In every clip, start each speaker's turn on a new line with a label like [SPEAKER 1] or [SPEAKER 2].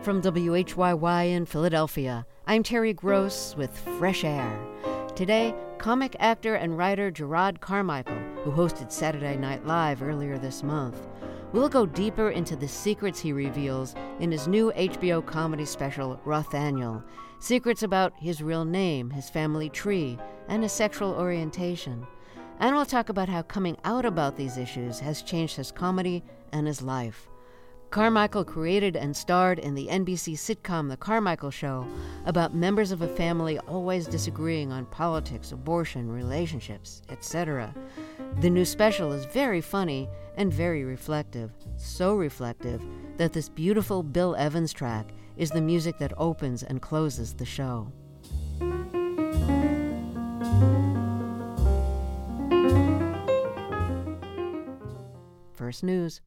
[SPEAKER 1] From WHYY in Philadelphia, I'm Terry Gross with Fresh Air. Today, comic actor and writer Jerrod Carmichael, who hosted Saturday Night Live earlier this month, will go deeper into the secrets he reveals in his new HBO comedy special, Rothaniel. Secrets about his real name, his family tree, and his sexual orientation. And we'll talk about how coming out about these issues has changed his comedy and his life. Carmichael created and starred in the NBC sitcom The Carmichael Show about members of a family always disagreeing on politics, abortion, relationships, etc. The new special is very funny and very reflective, so reflective that this beautiful Bill Evans track is the music that opens and closes the show. First News.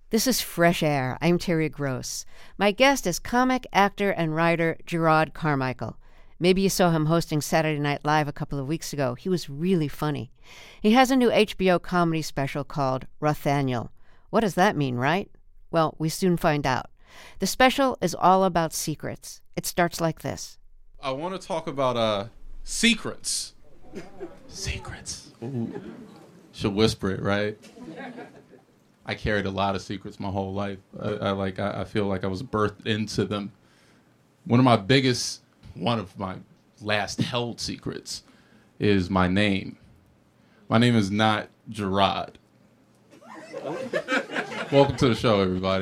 [SPEAKER 1] This is Fresh Air. I'm Terry Gross. My guest is comic, actor, and writer Jerrod Carmichael. Maybe you saw him hosting Saturday Night Live a couple of weeks ago. He was really funny. He has a new HBO comedy special called Rothaniel. What does that mean, right? Well, we soon find out. The special is all about secrets. It starts like this.
[SPEAKER 2] I want to talk about secrets. Secrets. Ooh. Should whisper it, right? I carried a lot of secrets my whole life. I feel like I was birthed into them. One of my last held secrets is my name. My name is not Jerrod. Welcome to the show, everybody.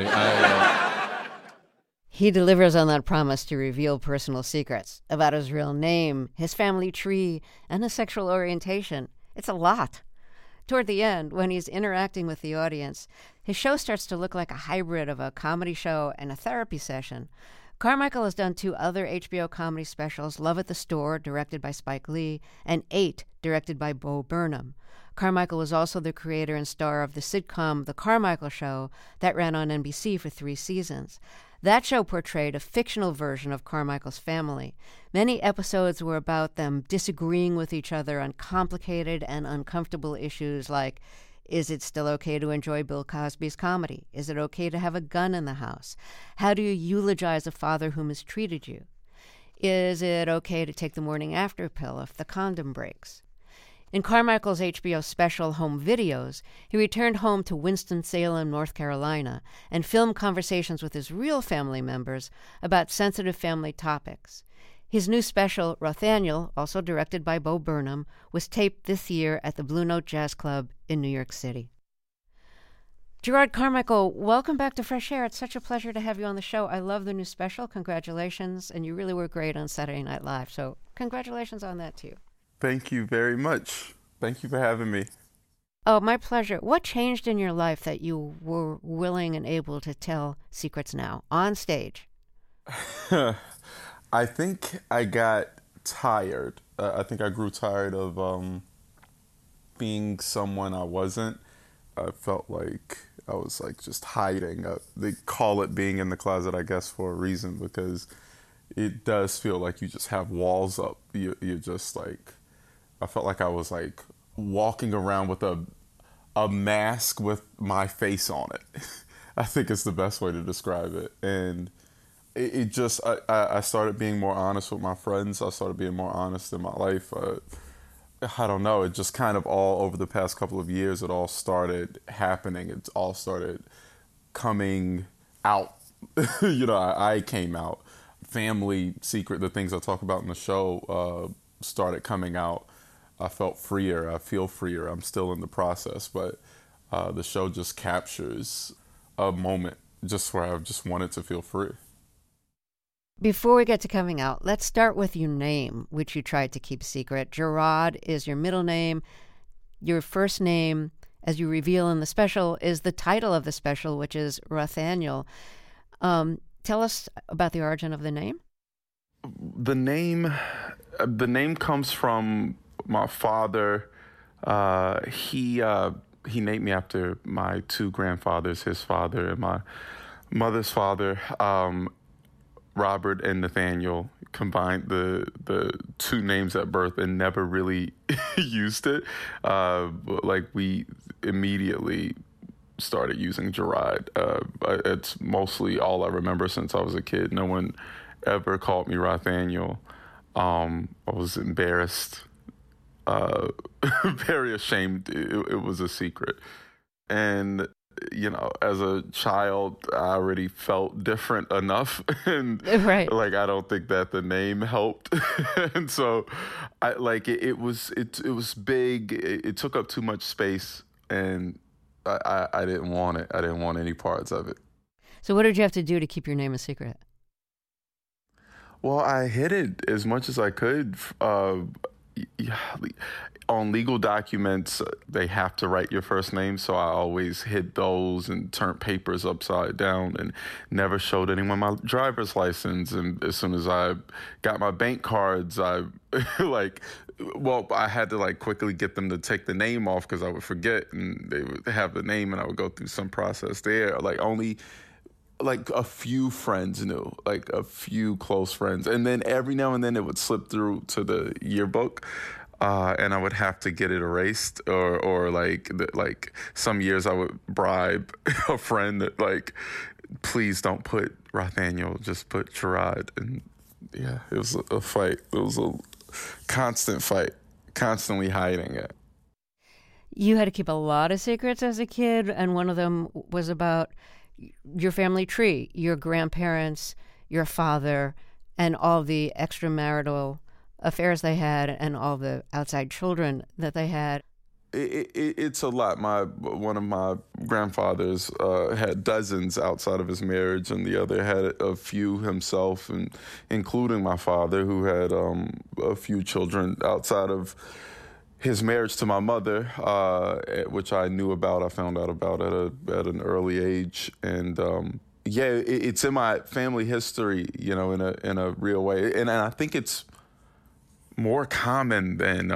[SPEAKER 1] He delivers on that promise to reveal personal secrets about his real name, his family tree, and his sexual orientation. It's a lot. Toward the end, when he's interacting with the audience, his show starts to look like a hybrid of a comedy show and a therapy session. Carmichael has done 2 other HBO comedy specials, Love at the Store, directed by Spike Lee, and 8, directed by Bo Burnham. Carmichael was also the creator and star of the sitcom The Carmichael Show that ran on NBC for 3 seasons. That show portrayed a fictional version of Carmichael's family. Many episodes were about them disagreeing with each other on complicated and uncomfortable issues like, is it still okay to enjoy Bill Cosby's comedy? Is it okay to have a gun in the house? How do you eulogize a father who mistreated you? Is it okay to take the morning after pill if the condom breaks? In Carmichael's HBO special Home Videos, he returned home to Winston-Salem, North Carolina, and filmed conversations with his real family members about sensitive family topics. His new special, Rothaniel, also directed by Bo Burnham, was taped this year at the Blue Note Jazz Club in New York City. Jerrod Carmichael, welcome back to Fresh Air. It's such a pleasure to have you on the show. I love the new special. Congratulations. And you really were great on Saturday Night Live. So congratulations on that, too.
[SPEAKER 3] Thank you very much. Thank you for having me.
[SPEAKER 1] Oh, my pleasure. What changed in your life that you were willing and able to tell secrets now on stage?
[SPEAKER 3] I think I got tired. I think I grew tired of being someone I wasn't. I felt like I was just hiding. They call it being in the closet, I guess, for a reason, because it does feel like you just have walls up. You're just I felt like I was walking around with a mask with my face on it. I think it's the best way to describe it. And it just, I started being more honest with my friends. I started being more honest in my life. I don't know. It just kind of all over the past couple of years, it all started happening. It all started coming out. I came out. Family secret, the things I talk about in the show, started coming out. I felt freer. I feel freer. I'm still in the process, but the show just captures a moment just where I just wanted to feel free.
[SPEAKER 1] Before we get to coming out, let's start with your name, which you tried to keep secret. Jerrod is your middle name. Your first name, as you reveal in the special, is the title of the special, which is Rothaniel. Tell us about the origin of the name.
[SPEAKER 3] The name comes from my father. He named me after my 2 grandfathers, his father and my mother's father. Robert and Nathaniel combined the 2 names at birth and never really used it. We immediately started using Jerrod. It's mostly all I remember since I was a kid. No one ever called me Rothaniel. I was embarrassed, very ashamed. It was a secret. And as a child, I already felt different enough, and
[SPEAKER 1] right.
[SPEAKER 3] I don't think that the name helped, and so it was big. It took up too much space, and I didn't want it. I didn't want any parts of it.
[SPEAKER 1] So, what did you have to do to keep your name a secret?
[SPEAKER 3] Well, I hid it as much as I could. On legal documents, they have to write your first name, so I always hid those and turned papers upside down and never showed anyone my driver's license. And as soon as I got my bank cards, I Well, I had to like quickly get them to take the name off because I would forget, and they would have the name, and I would go through some process there. Like only like a few friends knew, like a few close friends, and then every now and then it would slip through to the yearbook. And I would have to get it erased, or like some years I would bribe a friend that like, please don't put Rothaniel, just put Gerard. And yeah, it was a fight. It was a constant fight, constantly hiding it.
[SPEAKER 1] You had to keep a lot of secrets as a kid, and one of them was about your family tree, your grandparents, your father, and all the extramarital affairs they had and all the outside children that they had.
[SPEAKER 3] It's a lot. One of my grandfathers had dozens outside of his marriage, and the other had a few himself, and including my father, who had a few children outside of his marriage to my mother, which I knew about. I found out about at an early age, and it's in my family history, in a real way, and I think it's more common than,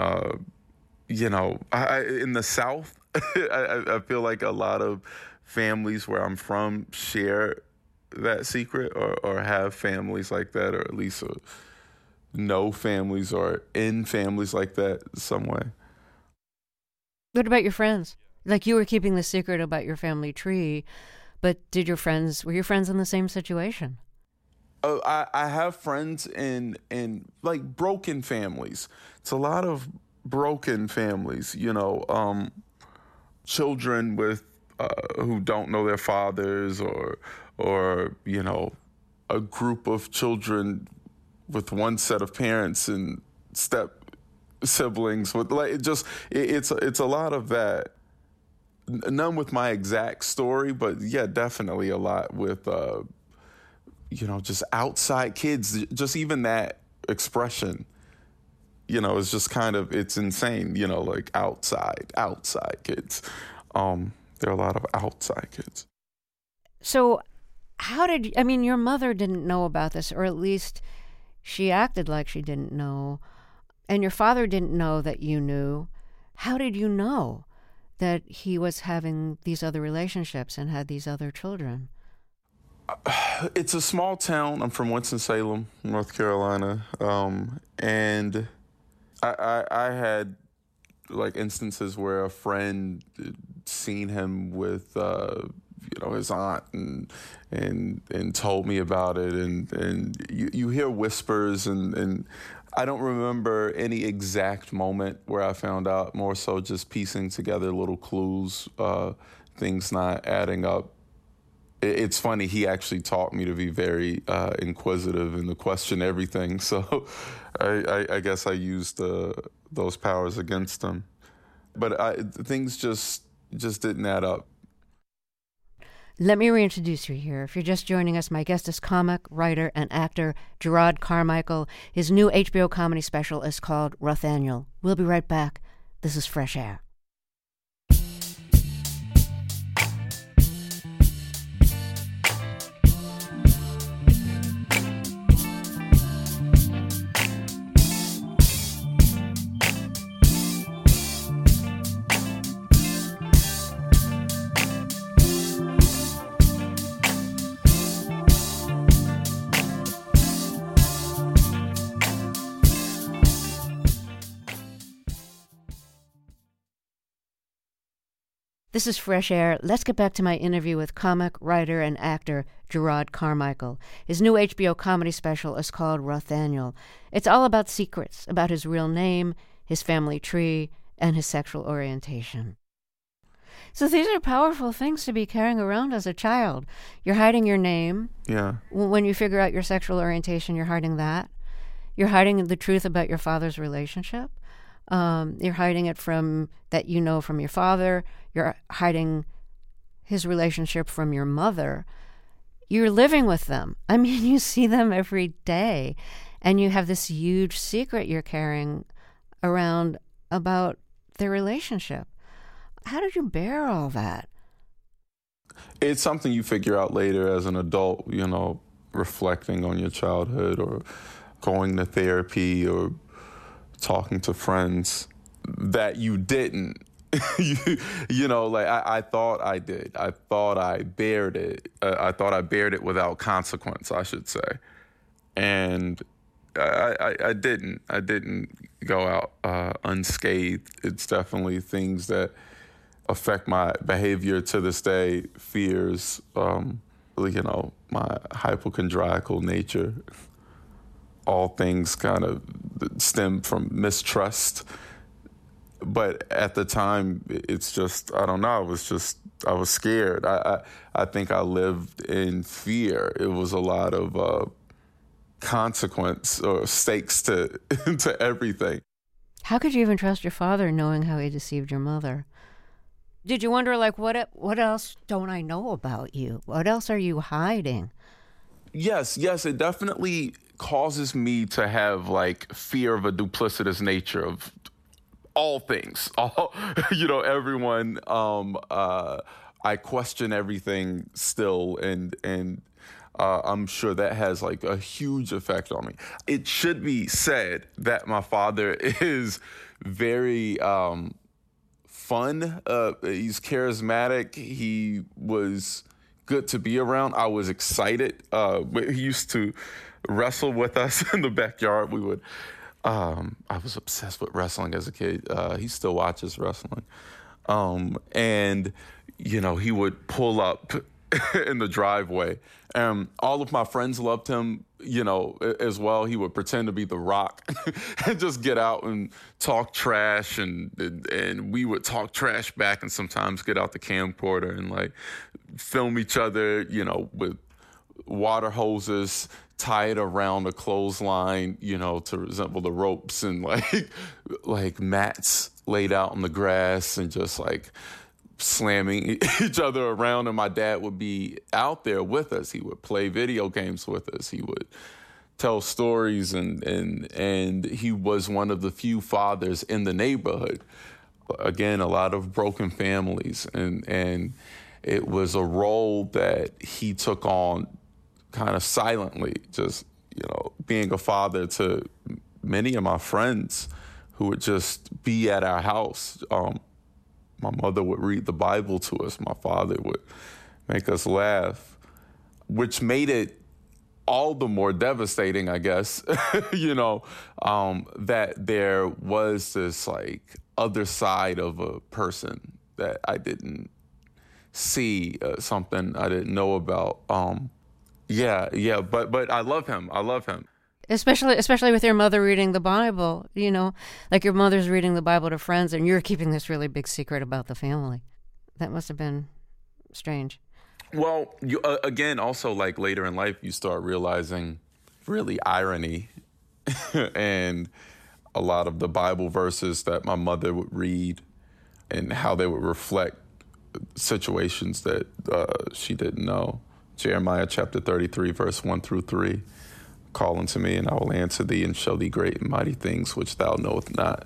[SPEAKER 3] in the South. I feel like a lot of families where I'm from share that secret or have families like that, or at least know families or in families like that some way.
[SPEAKER 1] What about your friends? Like you were keeping the secret about your family tree, but were your friends in the same situation?
[SPEAKER 3] I have friends in like broken families. It's a lot of broken families, children with who don't know their fathers, or a group of children with one set of parents and step siblings with it's a lot of that. None with my exact story, but yeah, definitely a lot with just outside kids, just even that expression, is just it's insane, like outside kids. There are a lot of outside kids.
[SPEAKER 1] So your mother didn't know about this, or at least she acted like she didn't know, and your father didn't know that you knew. How did you know that he was having these other relationships and had these other children?
[SPEAKER 3] It's a small town. I'm from Winston-Salem, North Carolina, and I had like instances where a friend seen him with his aunt and told me about it, and you hear whispers, and I don't remember any exact moment where I found out, more so just piecing together little clues, things not adding up. It's funny, he actually taught me to be very inquisitive and to question everything. So I guess I used those powers against him. But things just didn't add up.
[SPEAKER 1] Let me reintroduce you here. If you're just joining us, my guest is comic, writer, and actor Jerrod Carmichael. His new HBO comedy special is called Rothaniel. We'll be right back. This is Fresh Air. This is Fresh Air. Let's get back to my interview with comic, writer, and actor Jerrod Carmichael. His new HBO comedy special is called Rothaniel. It's all about secrets, about his real name, his family tree, and his sexual orientation. So these are powerful things to be carrying around as a child. You're hiding your name.
[SPEAKER 3] Yeah.
[SPEAKER 1] When you figure out your sexual orientation, you're hiding that. You're hiding the truth about your father's relationship. You're hiding it from your father. You're hiding his relationship from your mother. You're living with them. I mean, you see them every day, and you have this huge secret you're carrying around about their relationship. How did you bear all that?
[SPEAKER 3] It's something you figure out later as an adult, reflecting on your childhood or going to therapy or talking to friends that you didn't. Like I thought I did. I thought I bared it. I thought I bared it without consequence, I should say. And I didn't. I didn't go out unscathed. It's definitely things that affect my behavior to this day. Fears, my hypochondriacal nature. All things kind of stem from mistrust. But at the time, it's just, I don't know, I was scared. I think I lived in fear. It was a lot of consequence or stakes to to everything.
[SPEAKER 1] How could you even trust your father knowing how he deceived your mother? Did you wonder, like, what else don't I know about you? What else are you hiding?
[SPEAKER 3] Yes, it definitely causes me to have, like, fear of a duplicitous nature of all things, everyone. I question everything still, and I'm sure that has like a huge effect on me. It should be said that my father is very fun. He's charismatic. He was good to be around. I was excited. He used to wrestle with us in the backyard. We would. I was obsessed with wrestling as a kid. He still watches wrestling. And, he would pull up in the driveway. All of my friends loved him, as well. He would pretend to be The Rock and just get out and talk trash. And we would talk trash back and sometimes get out the camcorder and, like, film each other, with water hoses tied around a clothesline, to resemble the ropes, and like mats laid out on the grass, and just like slamming each other around. And my dad would be out there with us. He would play video games with us. He would tell stories, and he was one of the few fathers in the neighborhood. Again, a lot of broken families, and it was a role that he took on kind of silently, just, being a father to many of my friends who would just be at our house. My mother would read the Bible to us. My father would make us laugh, which made it all the more devastating, I guess, that there was this like other side of a person that I didn't see, something I didn't know about. But I love him.
[SPEAKER 1] Especially with your mother reading the Bible, like your mother's reading the Bible to friends and you're keeping this really big secret about the family. That must have been strange.
[SPEAKER 3] Well, again, also like later in life, you start realizing really irony and a lot of the Bible verses that my mother would read and how they would reflect situations that she didn't know. Jeremiah chapter 33, verse 1 through 3. Call unto me, and I will answer thee, and show thee great and mighty things which thou knowest not.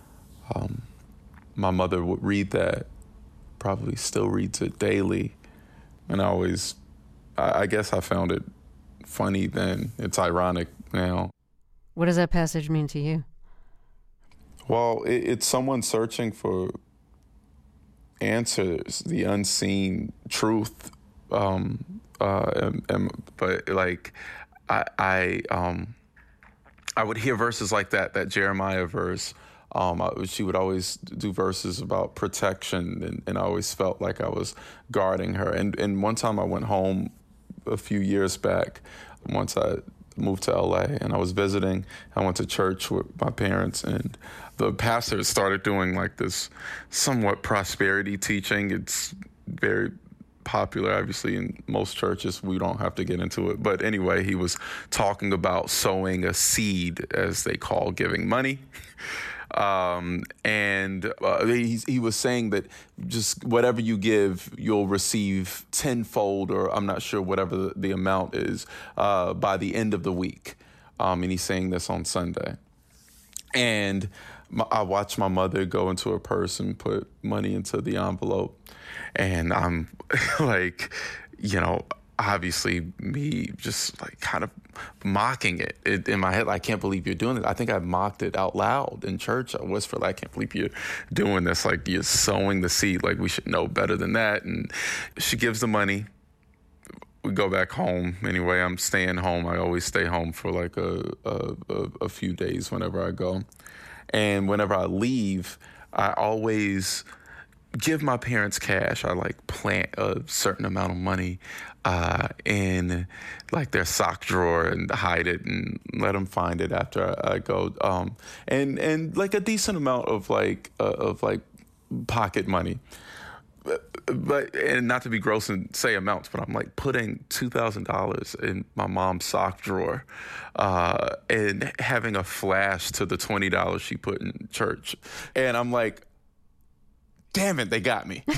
[SPEAKER 3] My mother would read that, probably still reads it daily. And I guess I found it funny then. It's ironic now.
[SPEAKER 1] What does that passage mean to you?
[SPEAKER 3] Well, it's someone searching for answers, the unseen truth. But like, I would hear verses like that Jeremiah verse. She would always do verses about protection, and I always felt like I was guarding her. And one time I went home a few years back, once I moved to LA, and I was visiting. I went to church with my parents, and the pastor started doing like this somewhat prosperity teaching. It's very popular, obviously, in most churches. We don't have to get into it. But anyway, he was talking about sowing a seed, as they call giving money. He was saying that just whatever you give, you'll receive tenfold, or I'm not sure, whatever the amount is, by the end of the week. And he's saying this on Sunday. And I watched my mother go into her purse and put money into the envelope. And I'm like, obviously me just like kind of mocking it in my head. I can't believe you're doing it. I think I mocked it out loud in church. I whispered, I can't believe you're doing this. Like, you're sowing the seed. Like, we should know better than that. And she gives the money. We go back home. Anyway, I'm staying home. I always stay home for like a few days whenever I go. And whenever I leave, I always give my parents cash. I like plant a certain amount of money in like their sock drawer and hide it and let them find it after I go. And like a decent amount of like pocket money. But and not to be gross and say amounts, but I'm like putting $2,000 in my mom's sock drawer and having a flash to the $20 she put in church. And I'm like, damn it, they got me.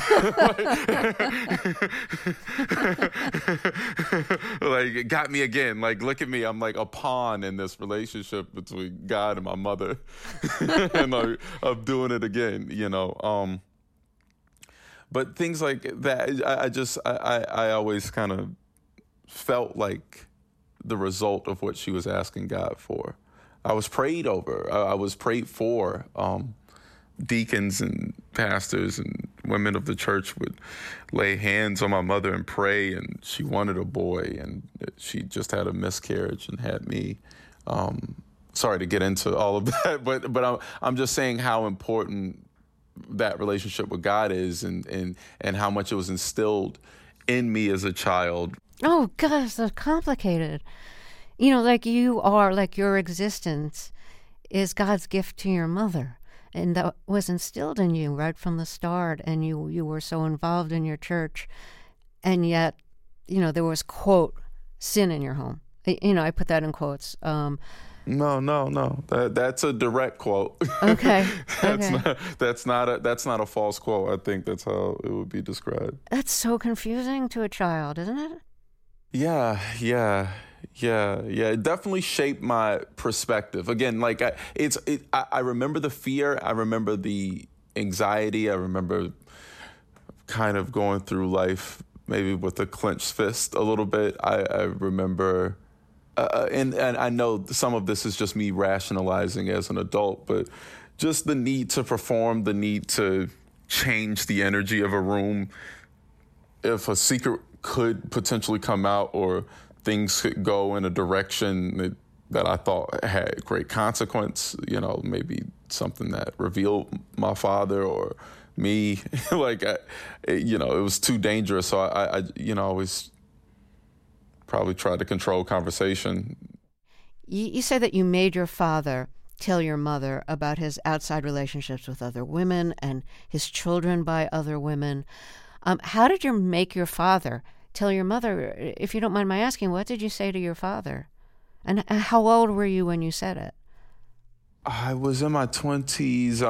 [SPEAKER 3] Like, it got me again. Like, look at me. I'm like a pawn in this relationship between God and my mother. And I'm doing it again, you know. But things like that, I always kind of felt like the result of what she was asking God for. I was prayed over. I was prayed for. Deacons and pastors and women of the church would lay hands on my mother and pray, and she wanted a boy, and she just had a miscarriage and had me. Sorry to get into all of that, but I'm just saying how important that relationship with God is, and how much it was instilled in me as a child.
[SPEAKER 1] Oh, gosh, so complicated. You know, like you are, like your existence is God's gift to your mother. And that was instilled in you right from the start. And you were so involved in your church. And yet, you know, there was, quote, sin in your home. You know, I put that in quotes.
[SPEAKER 3] No. That's a direct quote.
[SPEAKER 1] Okay.
[SPEAKER 3] That's not a false quote. I think that's how it would be described.
[SPEAKER 1] That's so confusing to a child, isn't it?
[SPEAKER 3] Yeah. It definitely shaped my perspective. Again, like I remember the fear. I remember the anxiety. I remember kind of going through life maybe with a clenched fist a little bit. I remember. And I know some of this is just me rationalizing as an adult, but just the need to perform, the need to change the energy of a room. If a secret could potentially come out, or things could go in a direction that I thought had great consequence, you know, maybe something that revealed my father or me, like, you know, it was too dangerous. So I you know, always probably tried to control conversation.
[SPEAKER 1] You say that you made your father tell your mother about his outside relationships with other women and his children by other women. How did you make your father tell your mother? If you don't mind my asking, what did you say to your father? And how old were you when you said it?
[SPEAKER 3] I was in my 20s.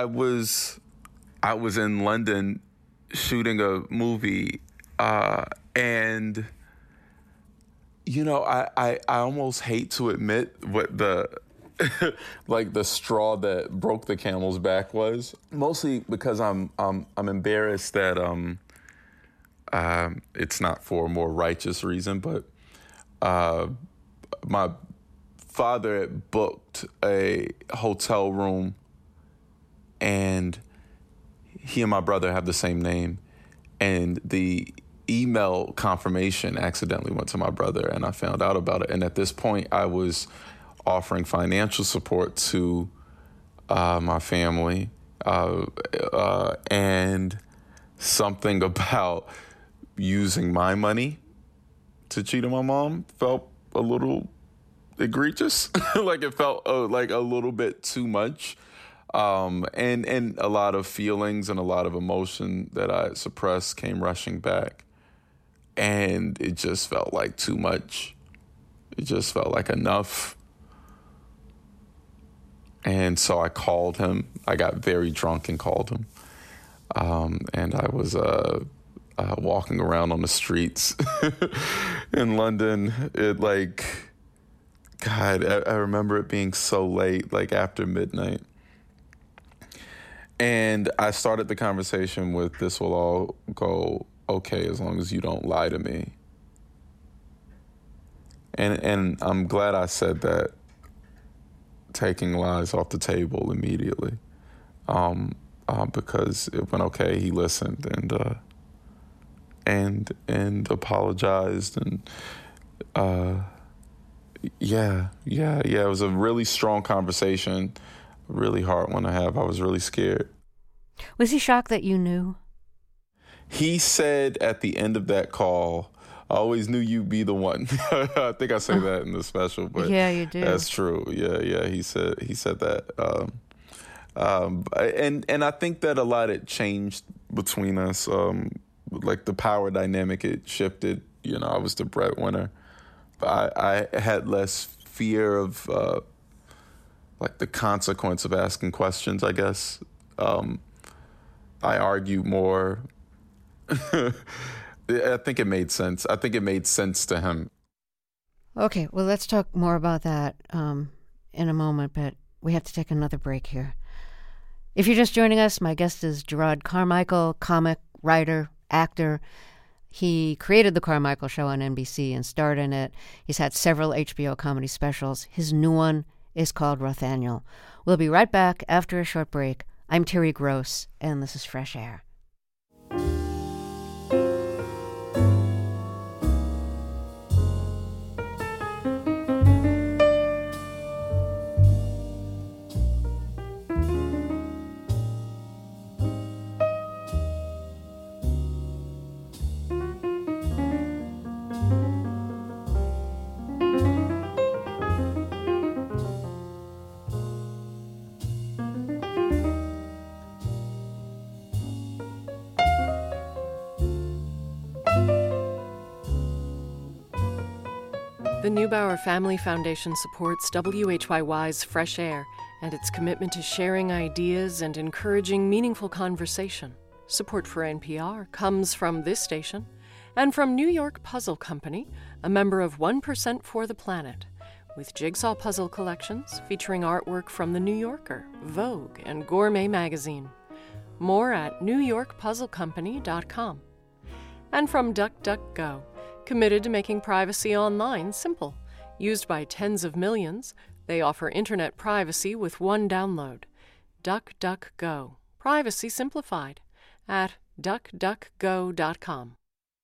[SPEAKER 3] I was in London shooting a movie, and you know, I almost hate to admit what the like the straw that broke the camel's back was. Mostly because I'm embarrassed that it's not for a more righteous reason, but my father had booked a hotel room, and he and my brother have the same name, and the email confirmation accidentally went to my brother, and I found out about it. And at this point, I was offering financial support to my family, and something about using my money to cheat on my mom felt a little egregious. Like, it felt like a little bit too much. And a lot of feelings and a lot of emotion that I suppressed came rushing back. And it just felt like too much. It just felt like enough. And so I called him. I got very drunk and called him. And I was walking around on the streets in London. I remember it being so late, like after midnight. And I started the conversation with, "This will all go okay as long as you don't lie to me." And I'm glad I said that, taking lies off the table immediately, because it went okay. He listened and apologized, and it was a really strong conversation, a really hard one to have. I was really scared.
[SPEAKER 1] Was he shocked that you knew?
[SPEAKER 3] He said at the end of that call, "I always knew you'd be the one." I think I say that in the special, but
[SPEAKER 1] yeah, you do.
[SPEAKER 3] That's true. Yeah. He said that, and I think that a lot had changed between us. Like the power dynamic, it shifted. I was the breadwinner. I had less fear of like the consequence of asking questions, I guess. I argued more. I think it made sense. I think it made sense to him.
[SPEAKER 1] Okay, well, let's talk more about that in a moment, but we have to take another break here. If you're just joining us, my guest is Jerrod Carmichael, comic, writer, actor. He created The Carmichael Show on NBC and starred in it. He's had several HBO comedy specials. His new one is called Rothaniel. We'll be right back after a short break. I'm Terry Gross, and this is Fresh Air.
[SPEAKER 4] The Neubauer Family Foundation supports WHYY's Fresh Air and its commitment to sharing ideas and encouraging meaningful conversation. Support for NPR comes from this station and from New York Puzzle Company, a member of 1% for the Planet, with jigsaw puzzle collections featuring artwork from The New Yorker, Vogue, and Gourmet Magazine. More at newyorkpuzzlecompany.com. And from DuckDuckGo, committed to making privacy online simple. Used by tens of millions, they offer internet privacy with one download. DuckDuckGo. Privacy simplified. At duckduckgo.com.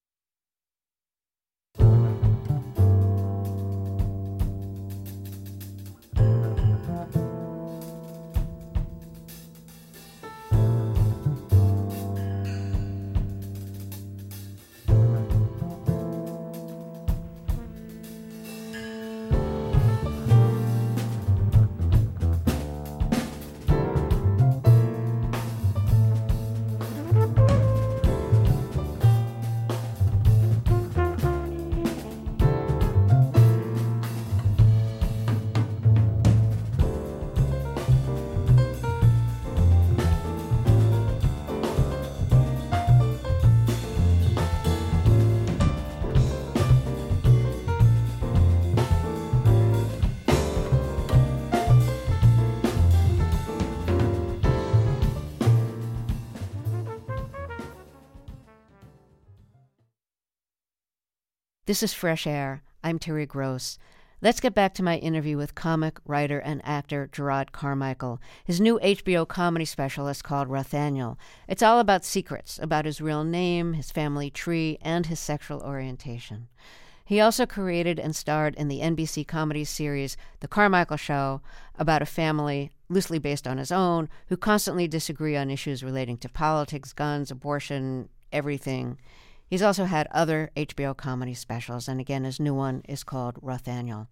[SPEAKER 1] This is Fresh Air. I'm Terry Gross. Let's get back to my interview with comic, writer, and actor Jerrod Carmichael. His new HBO comedy special is called Rothaniel. It's all about secrets, about his real name, his family tree, and his sexual orientation. He also created and starred in the NBC comedy series The Carmichael Show, about a family, loosely based on his own, who constantly disagree on issues relating to politics, guns, abortion, everything. He's also had other HBO comedy specials, and again, his new one is called Rothaniel.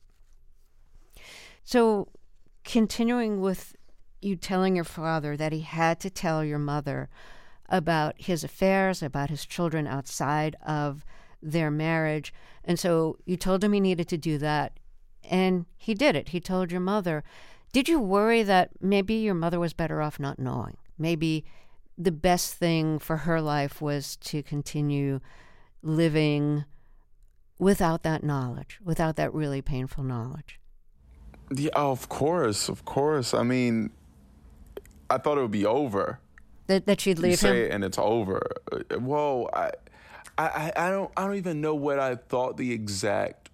[SPEAKER 1] So, continuing with you telling your father that he had to tell your mother about his affairs, about his children outside of their marriage, and so you told him he needed to do that, and he did it. He told your mother. Did you worry that maybe your mother was better off not knowing? Maybe the best thing for her life was to continue living without that knowledge, without that really painful knowledge?
[SPEAKER 3] Yeah, of course. I mean, I thought it would be over.
[SPEAKER 1] That she'd leave him?
[SPEAKER 3] You say it and it's over. Well, I don't even know what I thought the exact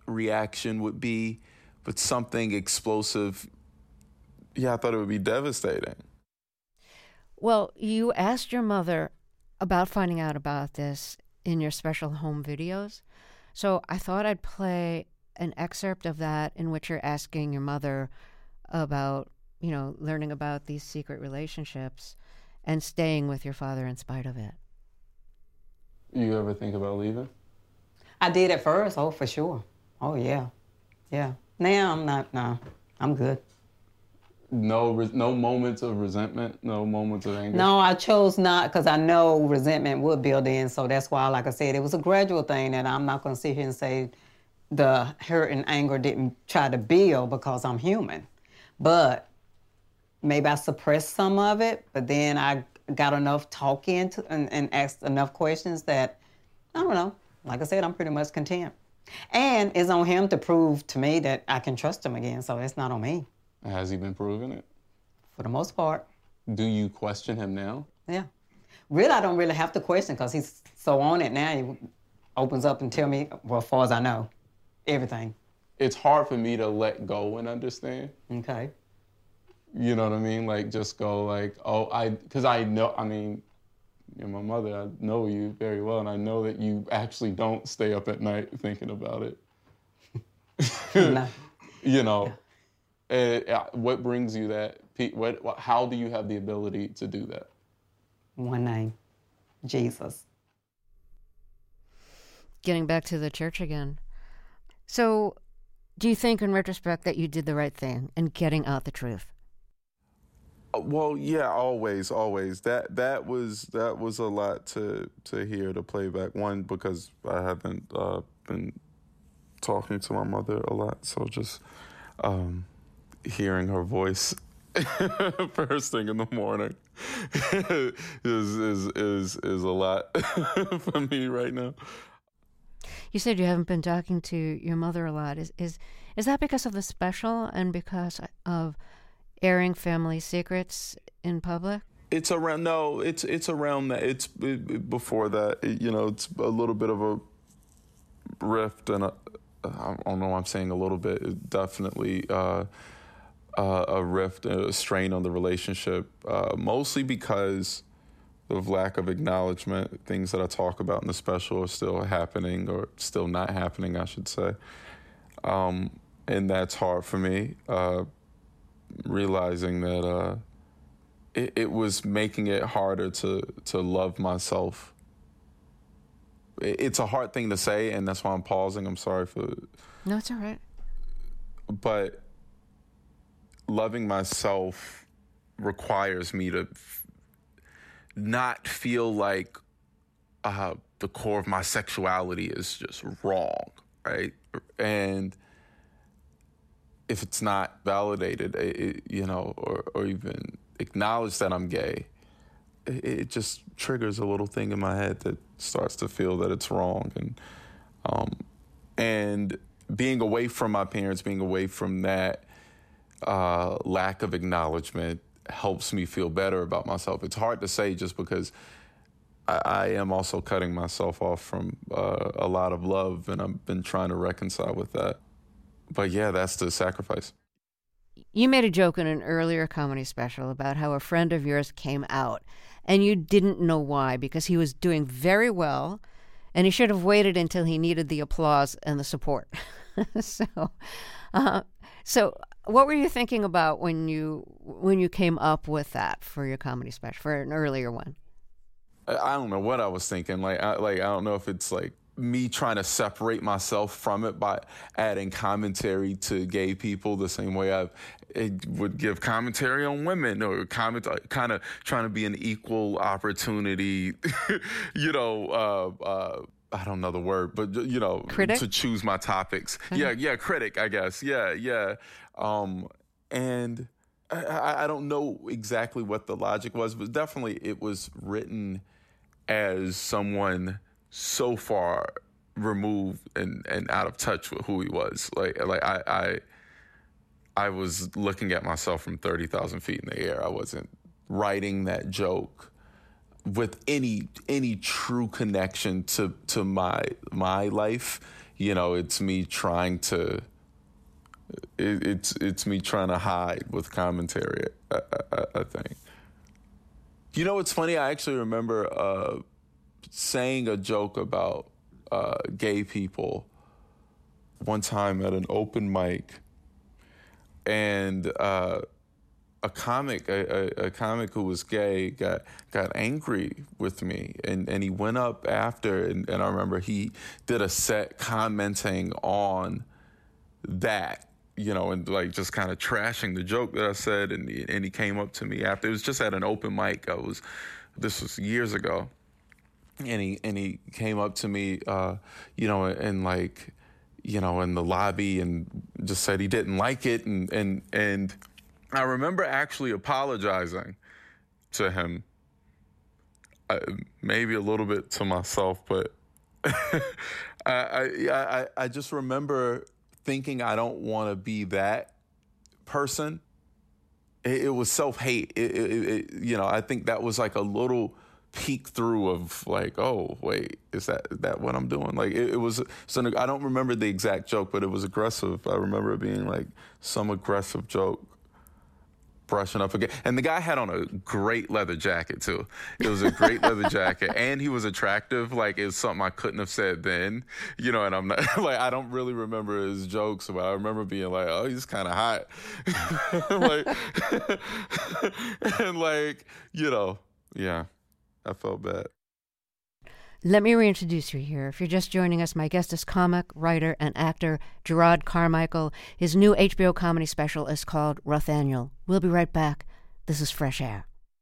[SPEAKER 3] reaction would be, but something explosive, yeah, I thought it would be devastating.
[SPEAKER 1] Well, you asked your mother about finding out about this in your special home videos. So I thought I'd play an excerpt of that in which you're asking your mother about, learning about these secret relationships and staying with your father in spite of it.
[SPEAKER 3] You ever think about leaving?
[SPEAKER 5] I did at first, for sure. Oh, yeah. Yeah. Now I'm not, no, I'm good.
[SPEAKER 3] No moments of resentment, no moments of anger?
[SPEAKER 5] No, I chose not because I know resentment would build in. So that's why, like I said, it was a gradual thing that I'm not going to sit here and say the hurt and anger didn't try to build because I'm human. But maybe I suppressed some of it, but then I got enough talking and asked enough questions that, I don't know, like I said, I'm pretty much content. And it's on him to prove to me that I can trust him again, so it's not on me.
[SPEAKER 3] Has he been proving it?
[SPEAKER 5] For the most part.
[SPEAKER 3] Do you question him now?
[SPEAKER 5] Yeah. Really, I don't really have to question because he's so on it now. He opens up and tell me, well, as far as I know, everything.
[SPEAKER 3] It's hard for me to let go and understand.
[SPEAKER 5] Okay.
[SPEAKER 3] You know what I mean? Like, just go like, because I know, I mean, you're my mother, I know you very well, and I know that you actually don't stay up at night thinking about it.
[SPEAKER 5] No.
[SPEAKER 3] Yeah. What brings you that? How do you have the ability to do that?
[SPEAKER 5] One name, Jesus.
[SPEAKER 1] Getting back to the church again. So, do you think in retrospect that you did the right thing in getting out the truth?
[SPEAKER 3] Well, yeah, always. That was a lot to hear, to play back. One, because I haven't been talking to my mother a lot, so just hearing her voice first thing in the morning is a lot for me right now.
[SPEAKER 1] You said you haven't been talking to your mother a lot. Is that because of the special and because of airing family secrets in public?
[SPEAKER 3] It's around that. It's before that. It's a little bit of a rift, and I don't know why I'm saying a little bit. It's definitely a rift, a strain on the relationship, mostly because of lack of acknowledgement. Things that I talk about in the special are still happening, or still not happening, I should say. And that's hard for me, realizing that it was making it harder to love myself. It's a hard thing to say, and that's why I'm pausing. I'm sorry for...
[SPEAKER 1] No, it's all right.
[SPEAKER 3] But loving myself requires me to not feel like the core of my sexuality is just wrong, right? And if it's not validated, or even acknowledged that I'm gay, it just triggers a little thing in my head that starts to feel that it's wrong. And being away from my parents, being away from that lack of acknowledgement helps me feel better about myself. It's hard to say just because I am also cutting myself off from a lot of love, and I've been trying to reconcile with that. But yeah, that's the sacrifice.
[SPEAKER 1] You made a joke in an earlier comedy special about how a friend of yours came out, and you didn't know why, because he was doing very well, and he should have waited until he needed the applause and the support. So what were you thinking about when you came up with that for your comedy special, for an earlier one?
[SPEAKER 3] I don't know what I was thinking. I don't know if it's like me trying to separate myself from it by adding commentary to gay people the same way I would give commentary on women, or kind of trying to be an equal opportunity, I don't know the word, but,
[SPEAKER 1] critic?
[SPEAKER 3] To choose my topics. Yeah, critic, I guess. Yeah. And I don't know exactly what the logic was, but definitely it was written as someone so far removed and out of touch with who he was. I was looking at myself from 30,000 feet in the air. I wasn't writing that joke with any true connection to my life. You know, it's me trying to it's me trying to hide with commentary. I think. You know, it's funny. I actually remember saying a joke about gay people one time at an open mic, and a comic who was gay got angry with me, and he went up after, and I remember he did a set commenting on that, you know, and like just kind of trashing the joke that I said, and he came up to me after. It was just at an open mic. This was years ago, and he came up to me, you know, and like, you know, in the lobby, and just said he didn't like it, and I remember actually apologizing to him, maybe a little bit to myself, but I just remember thinking I don't want to be that person. It was self-hate. You know, I think that was like a little peek through of like, oh, wait, is that what I'm doing? Like, it was, so I don't remember the exact joke, but it was aggressive. I remember it being like some aggressive joke, brushing up again. And the guy had on a great leather jacket too. It was a great leather jacket, and he was attractive. Like, it's something I couldn't have said then, you know, and I'm not like, I don't really remember his jokes, but I remember being like, oh, he's kind of hot. Like, and like, you know, yeah, I felt bad.
[SPEAKER 1] Let me reintroduce you here. If you're just joining us, my guest is comic, writer, and actor Jerrod Carmichael. His new HBO comedy special is called Rothaniel. We'll be right back. This is Fresh Air.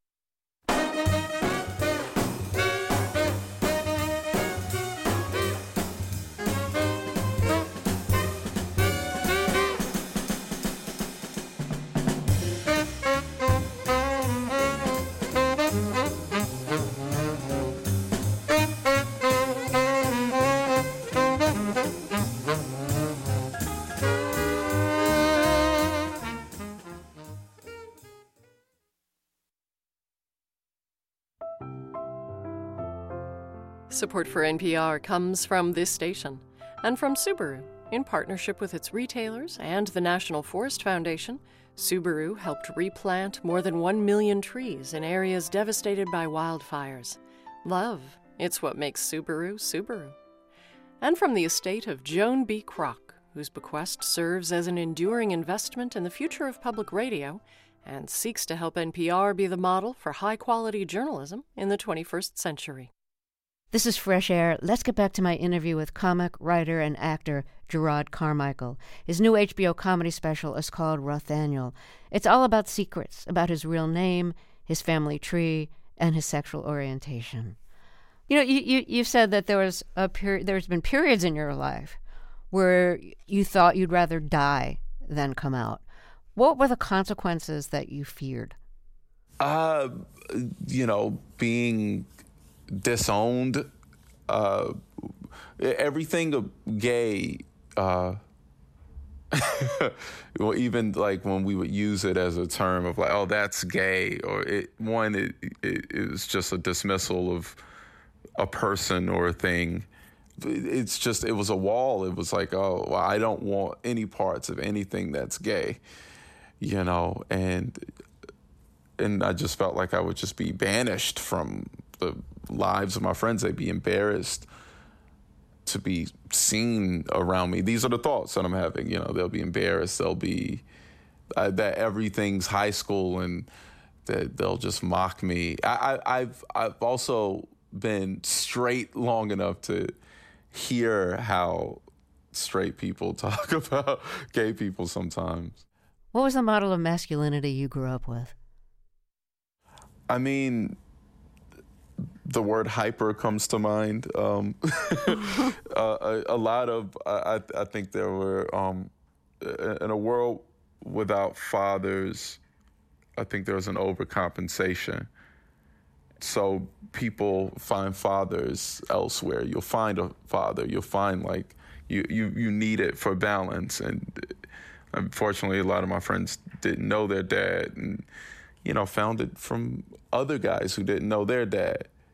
[SPEAKER 4] Support for NPR comes from this station and from Subaru. In partnership with its retailers and the National Forest Foundation, Subaru helped replant more than 1 million trees in areas devastated by wildfires. Love, it's what makes Subaru, Subaru. And from the estate of Joan B. Kroc, whose bequest serves as an enduring investment in the future of public radio and seeks to help NPR be the model for high-quality journalism in the 21st century.
[SPEAKER 1] This is Fresh Air. Let's get back to my interview with comic, writer, and actor Jerrod Carmichael. His new HBO comedy special is called Rothaniel. It's all about secrets, about his real name, his family tree, and his sexual orientation. You know, you've said that there's been periods in your life where you thought you'd rather die than come out. What were the consequences that you feared?
[SPEAKER 3] You know, being disowned, everything gay, well, even like when we would use it as a term of like, oh, that's gay, or it was just a dismissal of a person or a thing. It's just, it was a wall. It was like, oh, well, I don't want any parts of anything that's gay, you know, and I just felt like I would just be banished from the lives of my friends. They'd be embarrassed to be seen around me. These are the thoughts that I'm having. You know, they'll be embarrassed. They'll be that everything's high school, and that they'll just mock me. I've also been straight long enough to hear how straight people talk about gay people sometimes.
[SPEAKER 1] What was the model of masculinity you grew up with?
[SPEAKER 3] I mean, the word hyper comes to mind. A lot of, I think there were, in a world without fathers, I think there was an overcompensation. So people find fathers elsewhere. You'll find a father. You'll find like, you need it for balance. And unfortunately, a lot of my friends didn't know their dad, and, you know, found it from other guys who didn't know their dad.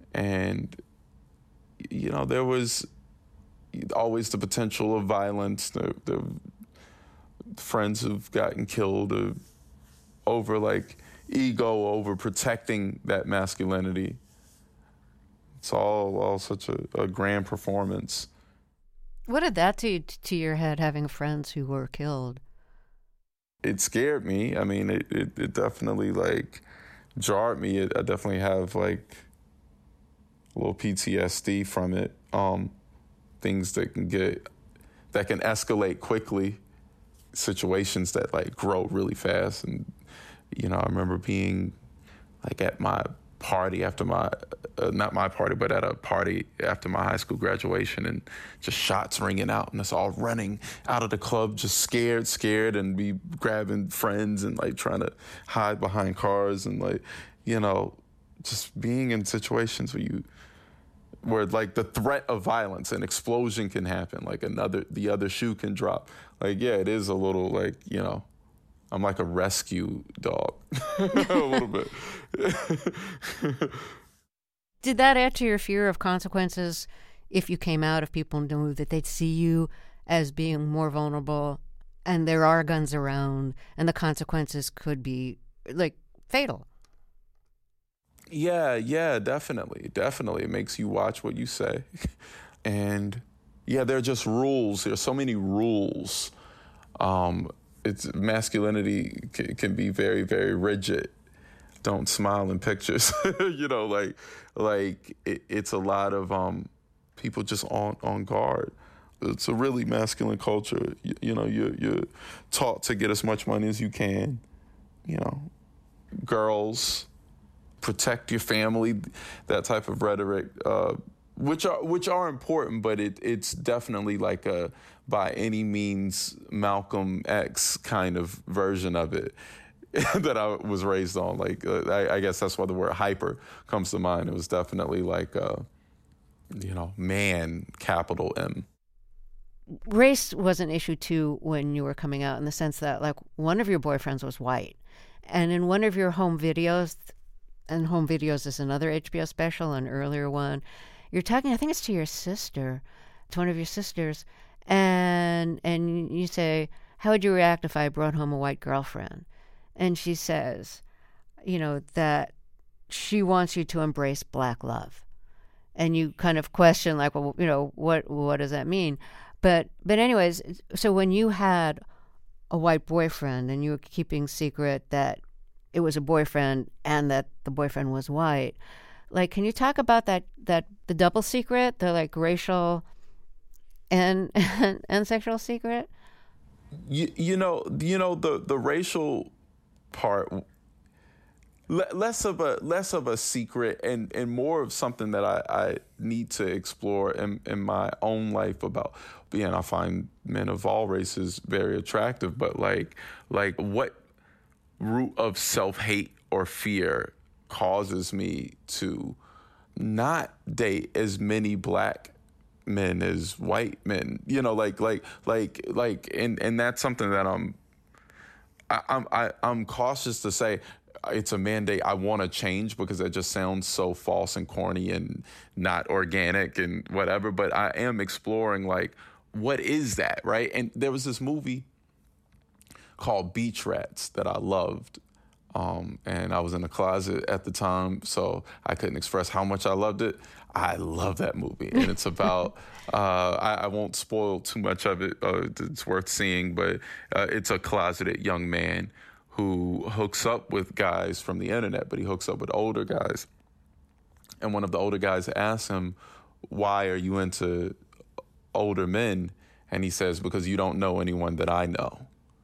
[SPEAKER 3] And, you know, there was always the potential of violence. The friends have gotten killed over like ego, over protecting that masculinity. It's all such a grand performance.
[SPEAKER 1] What did that do to your head, having friends who were killed?
[SPEAKER 3] It scared me. I mean, it definitely like jarred me. I definitely have like a little PTSD from it. Things that can escalate quickly, situations that like grow really fast. And, you know, I remember being like at my party after not my party, but at a party after my high school graduation, and just shots ringing out, and us all running out of the club, just scared, and be grabbing friends and like trying to hide behind cars, and like, you know, just being in situations where like the threat of violence, an explosion can happen, like the other shoe can drop. Like, yeah, it is a little like, you know, I'm like a rescue dog, a little bit.
[SPEAKER 1] Did that add to your fear of consequences if you came out, if people knew that they'd see you as being more vulnerable and there are guns around and the consequences could be like fatal?
[SPEAKER 3] Yeah, definitely. It makes you watch what you say. And yeah, there are just rules. There's so many rules. Masculinity can be very, very rigid. Don't smile in pictures. You know, like it's a lot of people just on guard. It's a really masculine culture. You know, you're taught to get as much money as you can. You know, girls, protect your family, that type of rhetoric, which are important, but it's definitely like a by any means Malcolm X kind of version of it that I was raised on. Like I guess that's why the word hyper comes to mind. It was definitely like you know, man, capital M.
[SPEAKER 1] Race was an issue too when you were coming out, in the sense that like one of your boyfriends was white, and in one of your home videos. And Home Videos is another HBO special, an earlier one. You're talking, I think it's to your sister, to one of your sisters, and you say, how would you react if I brought home a white girlfriend? And she says, you know, that she wants you to embrace black love. And you kind of question, like, well, you know, what does that mean? But anyways, so when you had a white boyfriend and you were keeping secret that it was a boyfriend and that the boyfriend was white, like, can you talk about that the double secret, the like racial and sexual secret?
[SPEAKER 3] You know the racial part, less of a secret and more of something that I need to explore in my own life about being. I find men of all races very attractive, but like what root of self-hate or fear causes me to not date as many black men as white men, you know, like and that's something that I'm cautious to say it's a mandate I want to change, because it just sounds so false and corny and not organic and whatever. But I am exploring, like, what is that, right? And there was this movie called Beach Rats that I loved. And I was in the closet at the time, so I couldn't express how much I loved it. I love that movie. And it's about, I won't spoil too much of it. It's worth seeing, but it's a closeted young man who hooks up with guys from the internet, but he hooks up with older guys. And one of the older guys asks him, why are you into older men? And he says, because you don't know anyone that I know.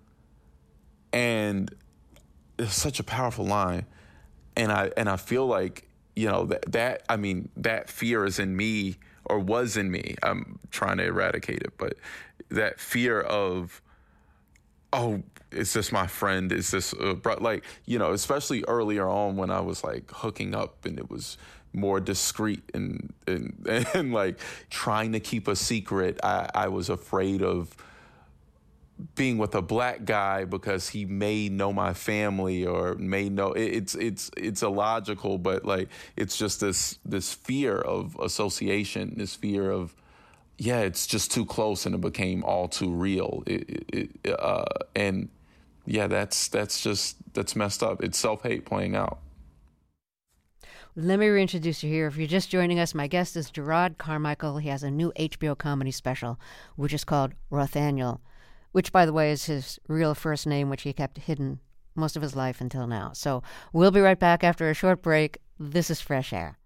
[SPEAKER 3] And it's such a powerful line. And I feel like, you know, that fear is in me, or was in me. I'm trying to eradicate it, but that fear of, oh, is this my friend? Is this, like, you know, especially earlier on when I was like hooking up and it was more discreet and like trying to keep a secret. I was afraid of being with a black guy because he may know my family or may know it's illogical, but like it's just this fear of association, this fear of it's just too close, and it became all too real. And yeah, that's messed up. It's self-hate playing out.
[SPEAKER 1] Let me reintroduce you here. If you're just joining us, my guest is Jerrod Carmichael. He has a new HBO comedy special, which is called Rothaniel, which, by the way, is his real first name, which he kept hidden most of his life until now. So we'll be right back after a short break. This is Fresh Air.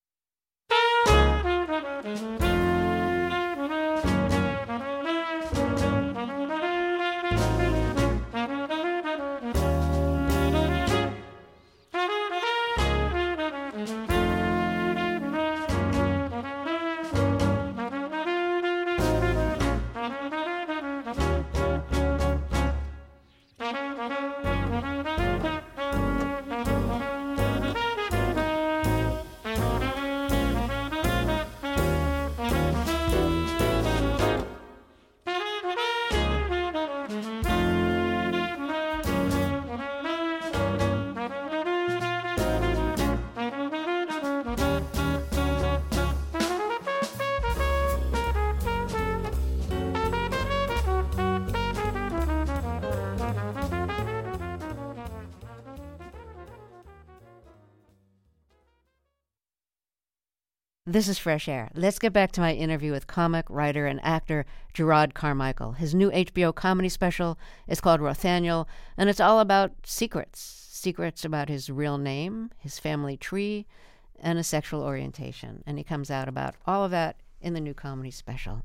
[SPEAKER 1] This is Fresh Air. Let's get back to my interview with comic, writer, and actor Jerrod Carmichael. His new HBO comedy special is called Rothaniel, and it's all about secrets. Secrets about his real name, his family tree, and his sexual orientation. And he comes out about all of that in the new comedy special.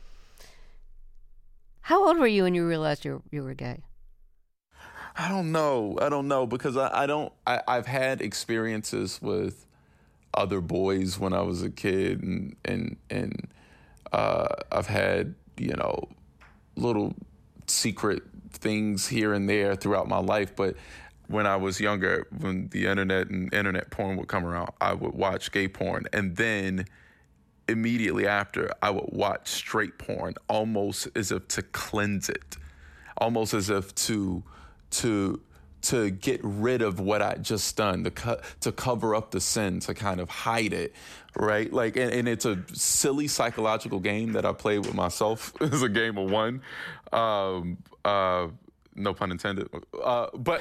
[SPEAKER 1] How old were you when you realized you were gay?
[SPEAKER 3] I don't know because I've had experiences with other boys when I was a kid, and I've had, little secret things here and there throughout my life. But when I was younger, when the internet and internet porn would come around, I would watch gay porn, and then immediately after I would watch straight porn, almost as if to cleanse it, almost as if to get rid of what I just done, to cover up the sin, to kind of hide it, right? Like, and it's a silly psychological game that I play with myself. It's a game of one, no pun intended. But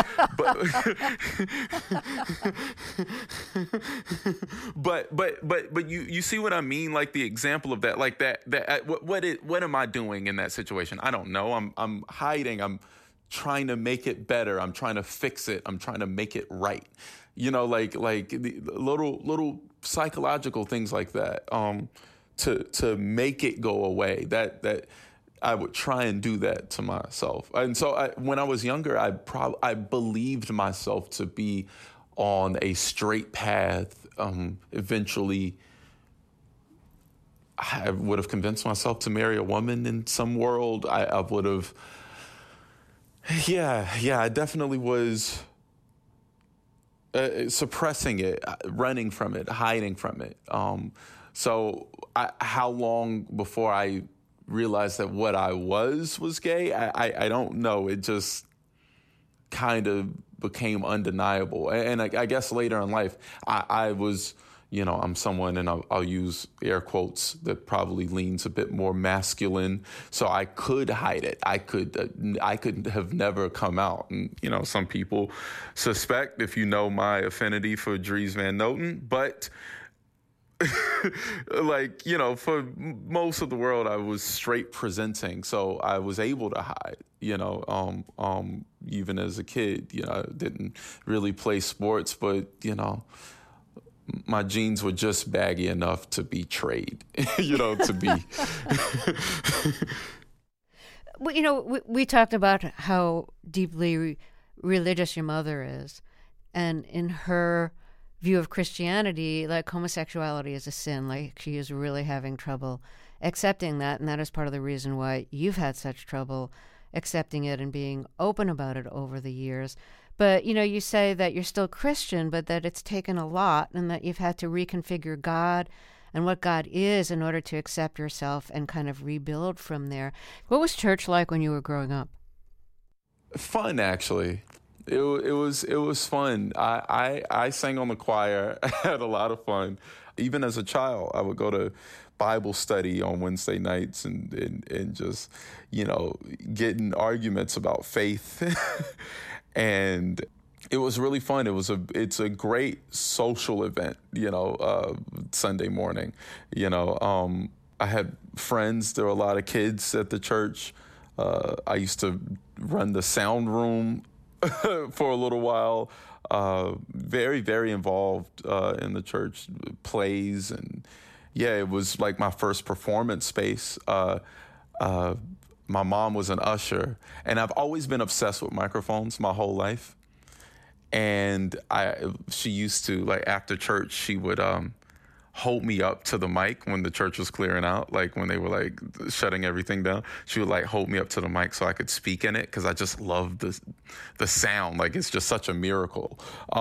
[SPEAKER 3] you see what I mean? Like the example of that, like that. What am I doing in that situation? I don't know. I'm hiding. I'm trying to make it better. I'm trying to fix it. I'm trying to make it right. Like the little psychological things like that. To make it go away. That I would try and do that to myself. And so when I was younger, I believed myself to be on a straight path. Eventually, I would have convinced myself to marry a woman in some world. I would have. Yeah, I definitely was suppressing it, running from it, hiding from it. So how long before I realized that what I was gay? I don't know. It just kind of became undeniable. And I guess later in life, I was, I'm someone, and I'll use air quotes, that probably leans a bit more masculine. So I could hide it. I could have never come out. And, some people suspect, if you know my affinity for Dries Van Noten, but for most of the world, I was straight presenting. So I was able to hide, even as a kid, I didn't really play sports, but, my jeans were just baggy enough to be trade, to be.
[SPEAKER 1] Well, we talked about how deeply religious your mother is. And in her view of Christianity, like, homosexuality is a sin. Like, she is really having trouble accepting that. And that is part of the reason why you've had such trouble accepting it and being open about it over the years. But, you say that you're still Christian, but that it's taken a lot and that you've had to reconfigure God and what God is in order to accept yourself and kind of rebuild from there. What was church like when you were growing up?
[SPEAKER 3] Fun, actually. It was fun. I sang on the choir. I had a lot of fun. Even as a child, I would go to Bible study on Wednesday nights and just, get in arguments about faith. And it was really fun. It's a great social event, Sunday morning. I had friends. There were a lot of kids at the church. I used to run the sound room for a little while. Very, very involved in the church plays, and it was like my first performance space. My mom was an usher, and I've always been obsessed with microphones my whole life. And she used to, like, after church, she would hold me up to the mic when the church was clearing out, like when they were like shutting everything down. She would like hold me up to the mic so I could speak in it, because I just love the sound. Like, it's just such a miracle.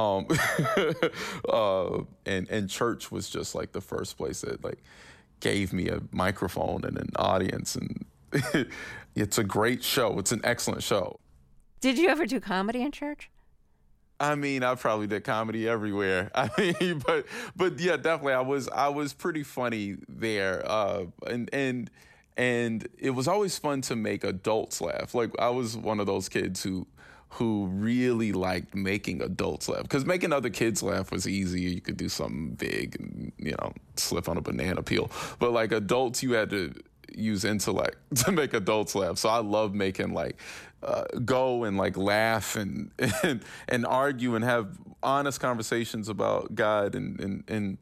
[SPEAKER 3] And church was just like the first place that like gave me a microphone and an audience, and it's a great show. It's an excellent show.
[SPEAKER 1] Did you ever do comedy in church?
[SPEAKER 3] I mean, I probably did comedy everywhere. I mean, but yeah, definitely, I was pretty funny there, and it was always fun to make adults laugh. Like, I was one of those kids who really liked making adults laugh, because making other kids laugh was easy. You could do something big and slip on a banana peel, but like adults, you had to use intellect to make adults laugh. So I love making like go and like laugh and argue and have honest conversations about God and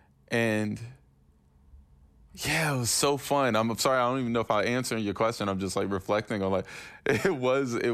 [SPEAKER 3] yeah, it was so fun. I'm sorry, I don't even know if I'm answering your question. I'm just like reflecting on like it was a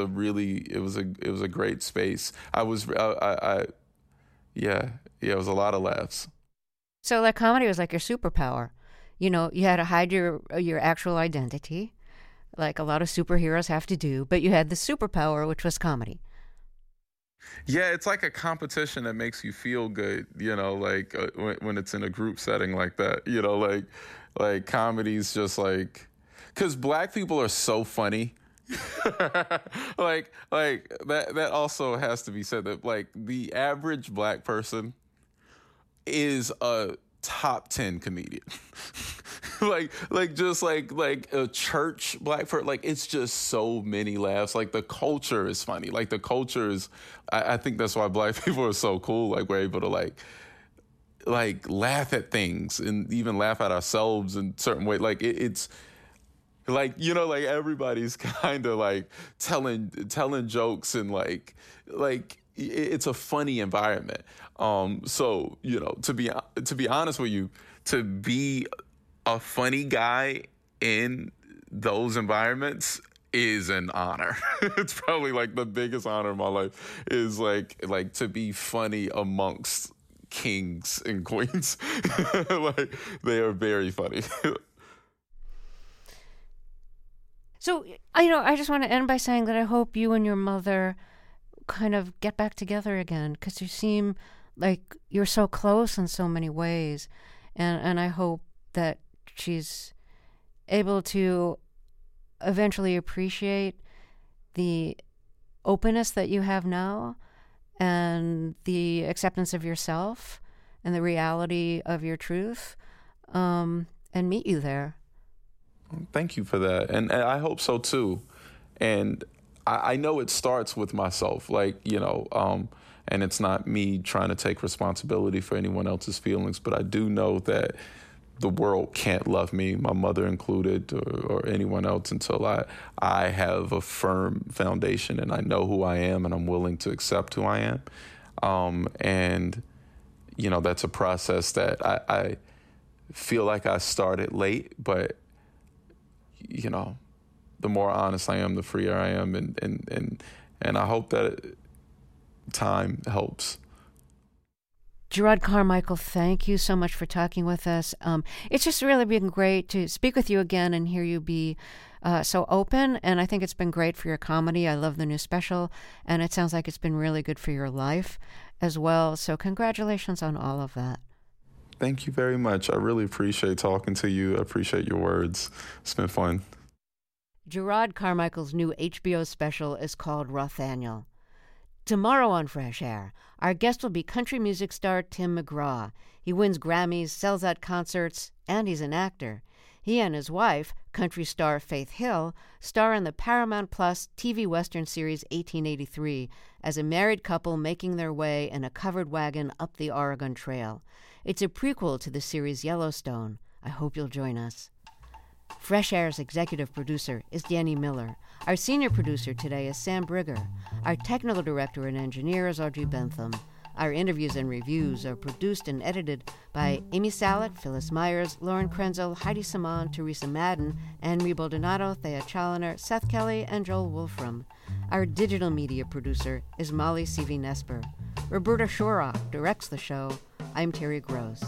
[SPEAKER 3] great space. It was a lot of laughs.
[SPEAKER 1] So like comedy was like your superpower. You had to hide your actual identity, like a lot of superheroes have to do, but you had the superpower, which was comedy.
[SPEAKER 3] Yeah, it's like a competition that makes you feel good, like when it's in a group setting like that, like comedy's just like, because Black people are so funny. like that also has to be said, that like the average Black person is a top 10 comedian. like just like a church Black person, like it's just so many laughs. Like the culture is funny. Like the culture is, I think that's why Black people are so cool. Like we're able to like laugh at things and even laugh at ourselves in certain ways. Like it's like, like everybody's kind of like telling jokes and like it's a funny environment. So, to be honest with you, to be a funny guy in those environments is an honor. It's probably like the biggest honor of my life, is like to be funny amongst kings and queens. Like they are very funny.
[SPEAKER 1] So, I just want to end by saying that I hope you and your mother kind of get back together again, because you seem like you're so close in so many ways, and I hope that she's able to eventually appreciate the openness that you have now and the acceptance of yourself and the reality of your truth, and meet you there.
[SPEAKER 3] Thank you for that, and I hope so too. And I know it starts with myself, like, and it's not me trying to take responsibility for anyone else's feelings, but I do know that the world can't love me, my mother included, or anyone else, until I have a firm foundation and I know who I am and I'm willing to accept who I am. And, that's a process that I feel like I started late, but, the more honest I am, the freer I am, and I hope that time helps.
[SPEAKER 1] Jerrod Carmichael, thank you so much for talking with us. It's just really been great to speak with you again and hear you be so open, and I think it's been great for your comedy. I love the new special, and it sounds like it's been really good for your life as well. So congratulations on all of that.
[SPEAKER 3] Thank you very much. I really appreciate talking to you. I appreciate your words. It's been fun.
[SPEAKER 1] Jerrod Carmichael's new HBO special is called Rothaniel. Tomorrow on Fresh Air, our guest will be country music star Tim McGraw. He wins Grammys, sells out concerts, and he's an actor. He and his wife, country star Faith Hill, star in the Paramount Plus TV Western series 1883 as a married couple making their way in a covered wagon up the Oregon Trail. It's a prequel to the series Yellowstone. I hope you'll join us. Fresh Air's executive producer is Danny Miller. Our senior producer today is Sam Brigger. Our technical director and engineer is Audrey Bentham. Our interviews and reviews are produced and edited by Amy Salet, Phyllis Myers, Lauren Krenzel, Heidi Saman, Teresa Madden, Anne-Marie Baldonado, Thea Challoner, Seth Kelly, and Joel Wolfram. Our digital media producer is Molly Seavey-Nesper. Roberta Shorrock directs the show. I'm Terry Gross.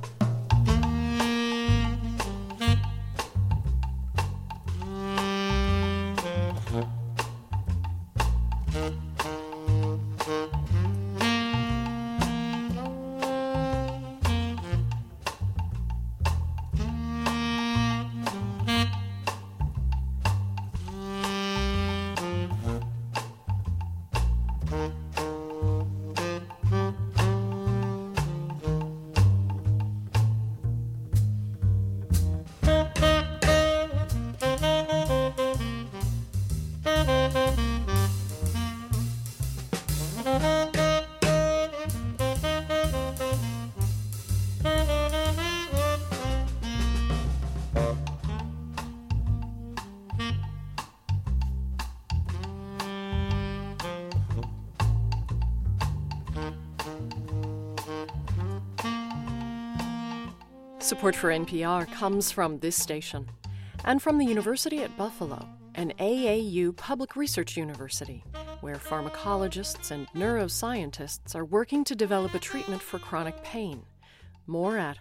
[SPEAKER 4] Support for NPR comes from this station and from the University at Buffalo, an AAU public research university where pharmacologists and neuroscientists are working to develop a treatment for chronic pain. More at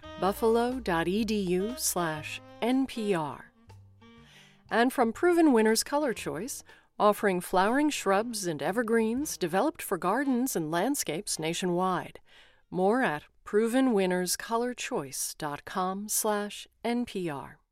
[SPEAKER 4] buffalo.edu/NPR. And from Proven Winners Color Choice, offering flowering shrubs and evergreens developed for gardens and landscapes nationwide. More at provenwinnerscolorchoice.com/NPR.